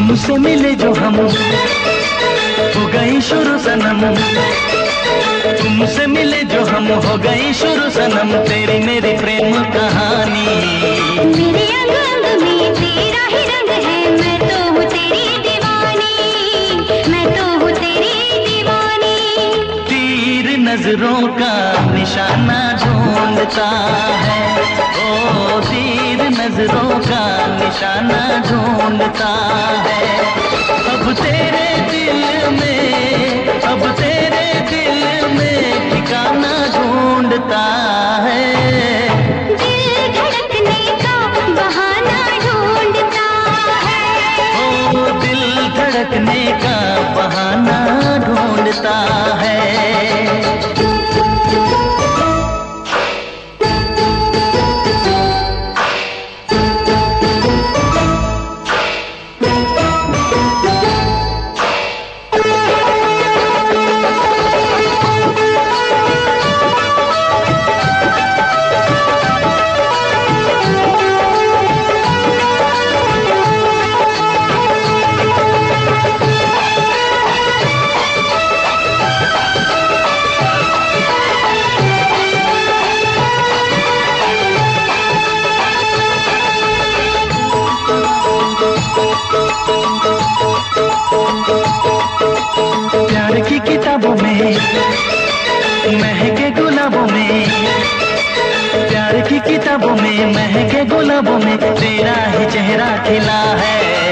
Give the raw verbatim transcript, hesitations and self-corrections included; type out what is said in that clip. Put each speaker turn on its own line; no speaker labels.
तुमसे मिले जो हम हो गई शुरू सनम, तुमसे मिले जो हम हो गई शुरू सनम, तेरी मेरी प्रेम कहानी।
मेरे अंग अंग में तेरा ही रंग है, मैं तो हूँ तेरी दीवानी, मैं तो हूँ तेरी दीवानी।
तीर नजरों का निशाना ढूंढता है, ओ तीर नजरों का निशाना ढूंढता है। अब तेरे दिल में, अब तेरे दिल में ठिकाना ढूंढता है।
दिल धड़कने का बहाना ढूंढता है,
ओ दिल धड़कने का बहाना ढूंढता है। प्यार की किताबों में महके गुलाबों में, प्यार की किताबों में महके गुलाबों में तेरा ही चेहरा खिला है।